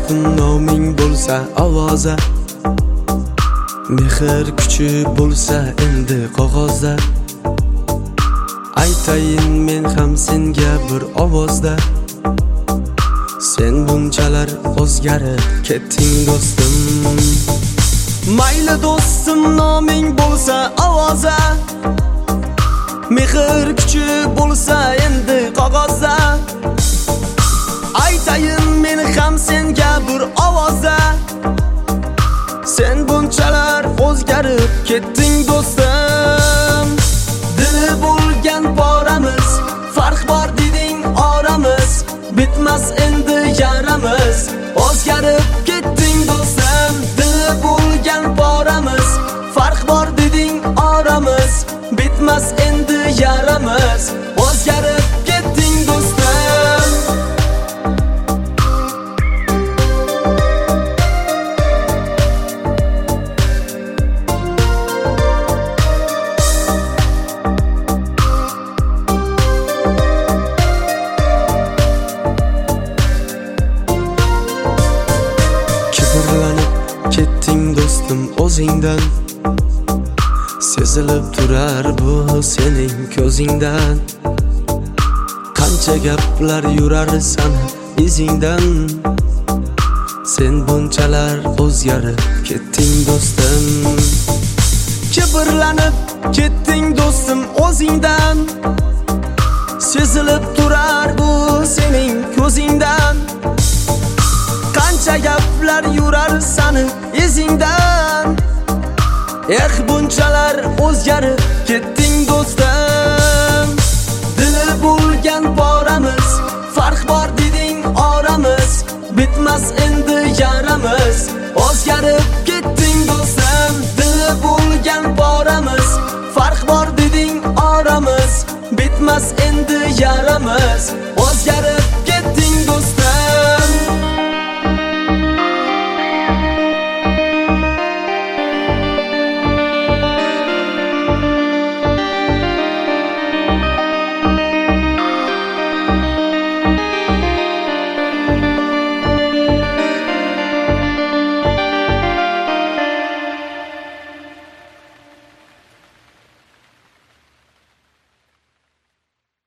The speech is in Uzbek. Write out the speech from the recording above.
dostum noming bo'lsa ovoza, mehr kuchi bo'lsa endi qog'ozda. Aytayin men ham senga bir ovozda, sen bunchalar o'zgarib ketding do'stim. Mayli do'stim noming bo'lsa ovoza, mehr kuchi bo'lsa endi qog'ozda. Aytayin men ham senga bir ovozda, sen bunchalar o'zgarib ketding do'stim. Dili bo'lgan boramiz, farq bor deding oramiz, bitmas endi yaramiz, o'zgarib ketding do'stim. Dili bo'lgan boramiz, farq bor deding oramiz, bitmas endi yaramiz, o'zgarib ketding do'stim. Ketding do'stim o'zingdan, sezilib turar bu sening ko'zingdan. Qancha gaplar yurar sana izingdan, sen bunchalar o'zgarib ketding do'stim. Kibrlanib ketding do'stim o'zingdan, sezilib turar bu sening ko'zingdan. Qancha gaplar yurar sani izingdan, bunchalar o'zgarib ketding do'stim. Dili bo'lgan boramiz, farq bor deding oramiz, bitmas endi yaramiz, o'zgarib ketding do'stim. Dili bo'lgan boramiz, farq bor deding oramiz, bitmas endi yaramiz, o'zgarib